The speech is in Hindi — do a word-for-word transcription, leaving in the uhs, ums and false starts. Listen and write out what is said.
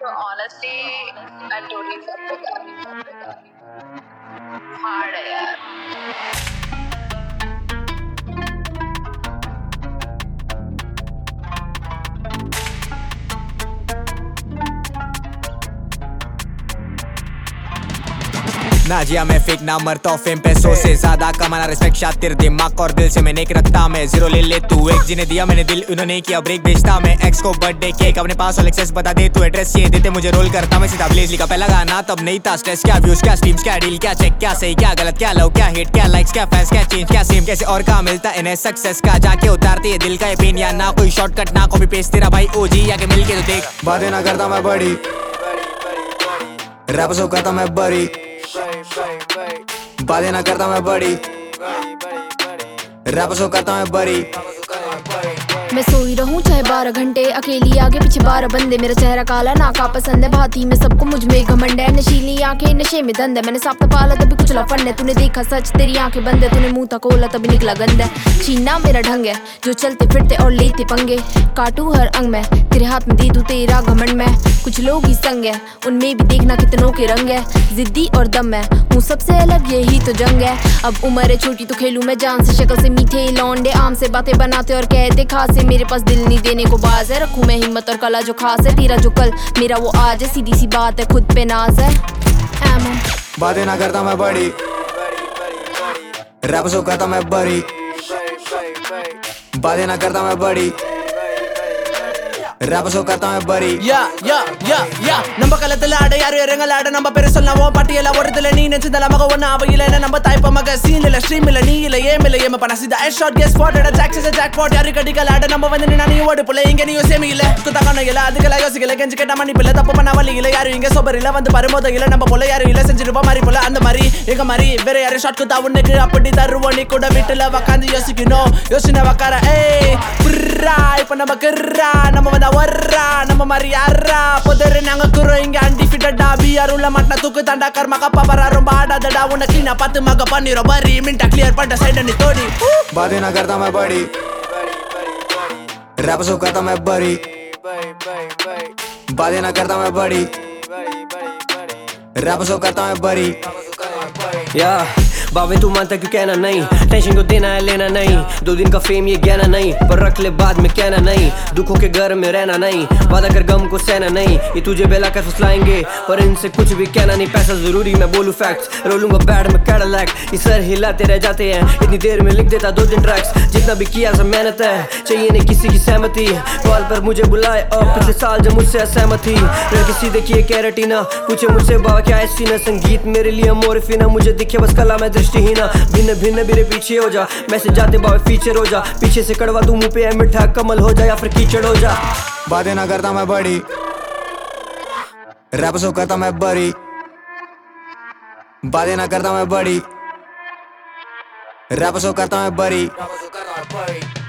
honestly, I'm totally fucked with that. Hard है यार. ना जिया मैं फेक ना मरता हूँ फेम पैसों से ज्यादा कमाना रिस्पेक्ट शातिर दिमाग और दिल से मैंने एक रखता मैं जीरो ले ले तू एक जिन्हें दिया मैंने दिल उन्होंने किया ब्रेक बेचता मैं एक्स को बर्थडे केक अपने पास और एक्सेस बता दे तू एड्रेस ये देते मुझे रोल करता मैं सीधा ब्लेज लिखा पहला गाना तब नहीं था स्ट्रेस क्या व्यूज क्या स्ट्रीम्स क्या डील क्या चेक क्या सही क्या गलत क्या लव क्या हेट क्या लाइक्स क्या फैंस क्या चेंज क्या सेम कैसे और कहाँ मिलता इन्हें सक्सेस का जाके उतारते ये दिल का ये पेन या ना कोई शॉर्टकट ना कॉपी पेस्ट तेरा भाई ओजी या के मिलके तो देख बातें ना करता मैं बड़ी रैप सो करता मैं बड़ी बातें ना करता मैं बड़ी रैप सो करता मैं बड़ी मैं सोई रहूं चाहे बारह घंटे अकेली आगे पीछे बारह बंदे मेरा चेहरा काला नाका पसंद है भाती में सबको मुझ में घमंड है नशीली आंखें नशे में धंध है मैंने साफ पाला तभी कुछ लफंड है तूने देखा सच तेरी आंखें बंद है तूने मुंह तक खोला तभी निकला गंद है छीना मेरा ढंग है जो चलते फिरते और लेते पंगे काटू हर अंग में तेरे हाथ में दे दूं तेरा घमंड में कुछ लोग ही संग है उनमें भी देखना कितनों के रंग है जिद्दी और दम है हूँ सबसे अलग यही तो जंग है अब उम्र है छोटी तो खेलूं मैं जान से शक्ल से मीठे लौंडे आम से बातें बनाते और कहते खास है मेरे पास दिल नहीं देने को बाज है रखूं मैं हिम्मत और कला जो खास है तेरा जो कल मेरा वो आज है सीधी सी बात है खुद पे नाज है एमो बातें ना करता मैं बड़ी रैप सो करता मैं बड़ी बातें ना करता मैं बड़ी रैप सो करता मैं बड़ी या या या या நம்ம களத்துல ஆட யாரு இறங்கல ஆட நம்ம பேரு சொல்லவோ பட்டியல ஓரத்துல நீ நினைச்சதல மக ஒண்ணு அவையில நம்ம டைப் மக சீன்ல ஸ்ட்ரீம் இல்ல நீ இல்ல ஏம் இல்ல ஏம் பண்ண Sita shot guess spotted jacks jackpot யாரு கடிக்கல ஆட நம்ம வந்து நீ ஓடு புள்ள இங்க நீ யோசிமே இல்ல குத்தகன இல்ல அதுக்கல யோசிக்கல கெஞ்சு கேட்ட மணி பிள்ளை தப்பு பண்ண வழி இல்ல யாரு இங்க சோபர் இல்ல வந்து பரமோத இல்ல நம்ம போல யாரு இல்ல செஞ்சிருப்பா மாதிரி போல அந்த மாதிரி எங்க மாதிரி வேற யாரு ஷாட் குத்தா உனக்கு அப்படி தருவோம் நீ கூட வீட்டுல உட்கார்ந்து யோசிக்கணும் யோசின வக்கார ஏய் புர்ரா இப்ப நம்ம கர்ரா நம்ம வந்து வர்றா நம்ம மாதிரி யாரா புதரு நாங்க குறோ இங்க அன்டிஃபிட்டடா பிஆர் உள்ள மாட்டா தூக்கு தாண்டா கர்மா கப்பா வரா ரொம்ப ஆடாதடா உனக்கு நான் பார்த்து மக பண்ணிரோ பரி மின்டா கிளியர் பண்ண சைடு நீ தோடி बातें ना करता मैं बड़ी रैप सो करता मैं बड़ी बातें ना करता मैं बड़ी रैप सो करता मैं बड़ी या बाबे तू मानता क्यों कहना नहीं टेंशन को देना है लेना नहीं दो दिन का फेम ये कहना नहीं पर रख ले बाद में कहना नहीं दुखों के घर में रहना नहीं वादा कर गम को सहना नहीं ये तुझे बेला कर फुसलाएंगे पर इनसे कुछ भी कहना नहीं पैसा जरूरी मैं बोलूं फैक्ट्स रोलूंगा बैड में कैडलैक ये सर हिलाते रह जाते हैं इतनी देर में लिख देता दो दिन ट्रैक्स जितना भी किया सब मेहनत है चाहिए नहीं किसी की सहमति कॉल पर मुझे बुलाए और पिछले साल जब मुझसे असहमत थी लड़की सीधे किए कैरेटीना पूछे मुझसे बाबा क्या है सीना संगीत मेरे लिए मोरफिना मुझे दिखे बस कला मैं दृष्टिहीना भिन्न भिन्न मेरे पीछे हो जा मैसेज जाते बाबा फीचर हो जा पीछे से कड़वा तू मुंह पे है मिठा कमल हो जा या फिर कीचड़ हो जा बातें ना करता मैं बड़ी रैप सो करता मैं बड़ी बातें ना करता मैं बड़ी रैप सो करता मैं बड़ी